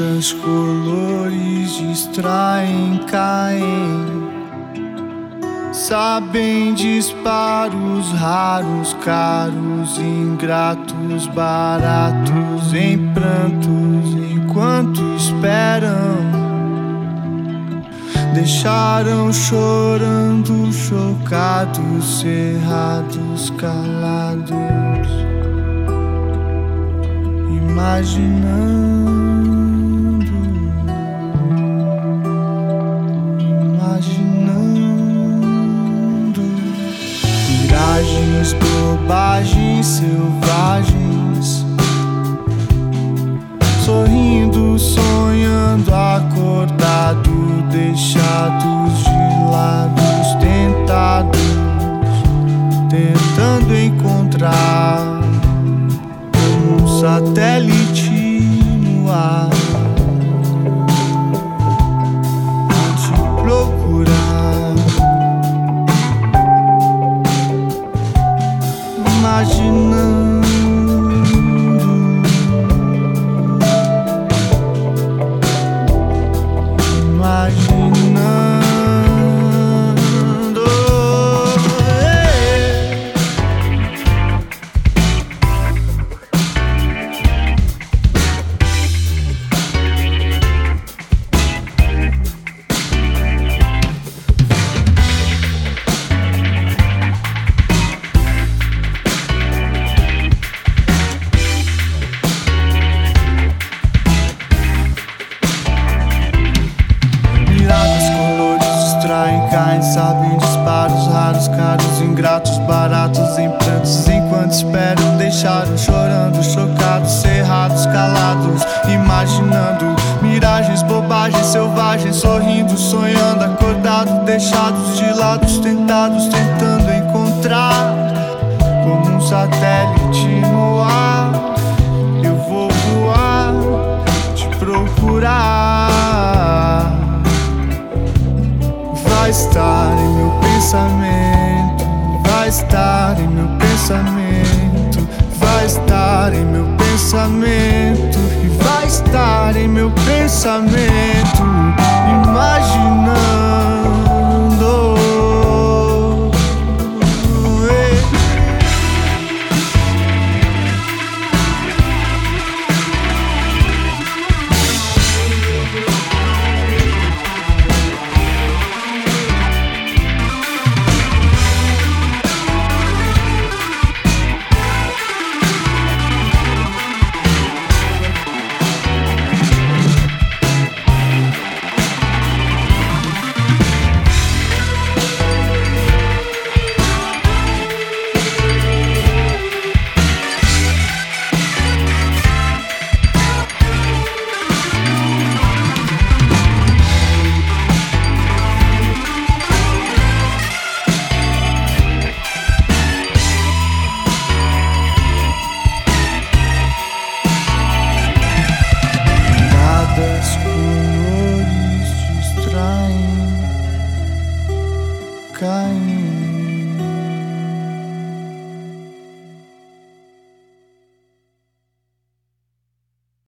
Miradas, colores distraem, caem. Sabem disparos raros, caros, ingratos, baratos, em prantos, enquanto esperam. Deixaram chorando, chocados, cerrados, calados, imaginando. Miragens, bobagens, selvagens, sorrindo, sonhando, acordado, deixados de lados, tentados, tentando encontrar como um satélite no ar, a te procurar, imaginando. Sabem disparos raros, caros, ingratos, baratos, em prantos, enquanto esperam. Deixaram chorando, chocados, cerrados, calados, imaginando. Miragens, bobagens, selvagens, sorrindo, sonhando, acordado, deixados de lados, tentados, tentando encontrar como um satélite no ar. Eu vou voar, te procurar. Vai estar em meu pensamento, vai estar em meu pensamento, vai estar em meu pensamento, e vai estar em meu pensamento, imaginando. Colores distraem, caem.